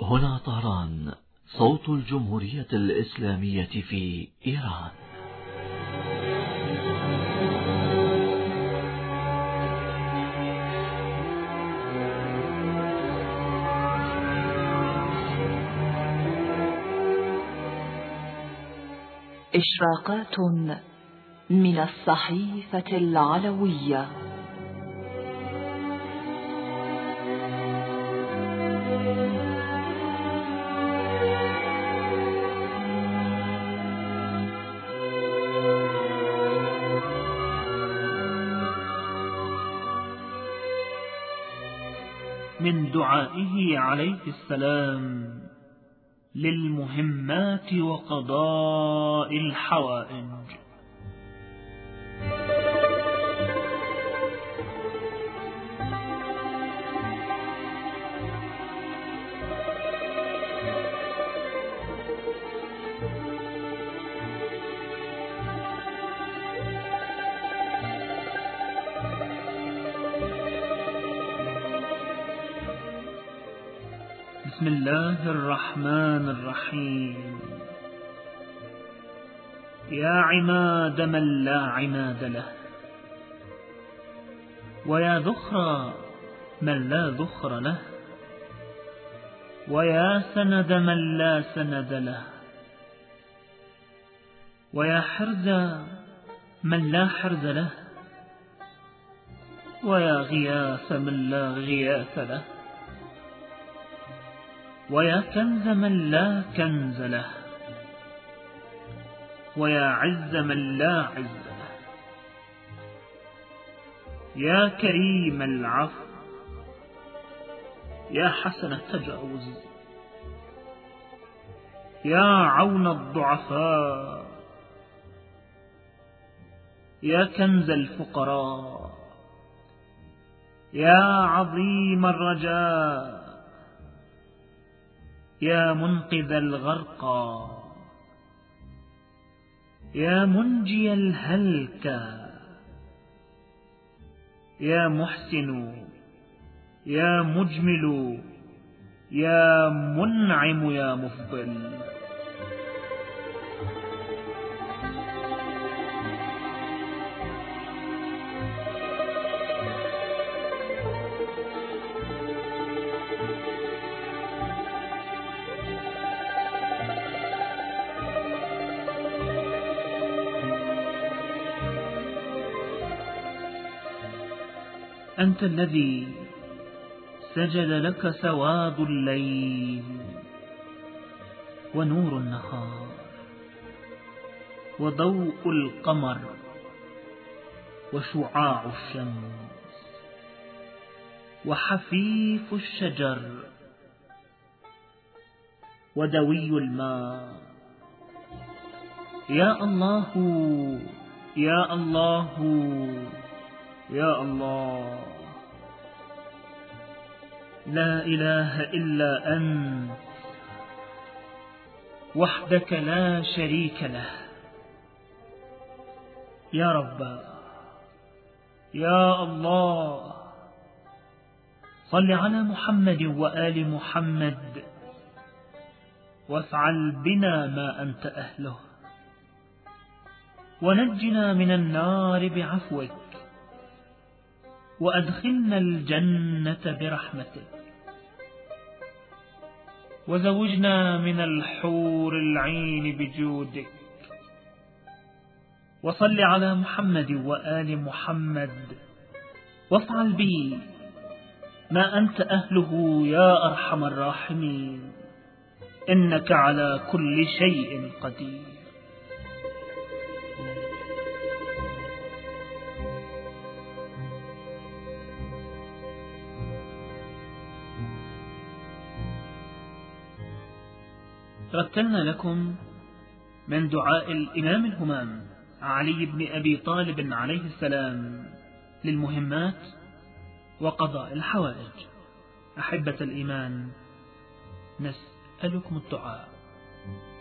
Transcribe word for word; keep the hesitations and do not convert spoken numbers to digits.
هنا طهران، صوت الجمهورية الإسلامية في إيران. إشراقات من الصحيفة العلوية. من دعائه عليه السلام للمهمات وقضاء الحوائج. بسم الله الرحمن الرحيم. يا عماد من لا عماد له، ويا ذخر من لا ذخر له، ويا سند من لا سند له، ويا حرز من لا حرز له، ويا غياث من لا غياث له، ويا كنز من لا كنز له، ويا عز من لا عز له، يا كريم العفو، يا حسن التجاوز، يا عون الضعفاء، يا كنز الفقراء، يا عظيم الرجاء، يا منقذ الغرقى، يا منجي الهلكى، يا محسن، يا مجمل، يا منعم، يا مفضل. أنت الذي سجد لك سواد الليل ونور النهار وضوء القمر وشعاع الشمس وحفيف الشجر ودوي الماء. يا الله يا الله يا الله، لا إله إلا أنت وحدك لا شريك له. يا رب، يا الله، صل على محمد وآل محمد وافعل بنا ما أنت أهله، ونجنا من النار بعفوك، وأدخلنا الجنة برحمتك، وزوجنا من الحور العين بجودك. وصل على محمد وآل محمد وافعل بي ما أنت أهله يا أرحم الراحمين، إنك على كل شيء قدير. رتلنا لكم من دعاء الإمام الهمام علي بن أبي طالب عليه السلام للمهمات وقضاء الحوائج. أحبة الإيمان، نسألكم الدعاء.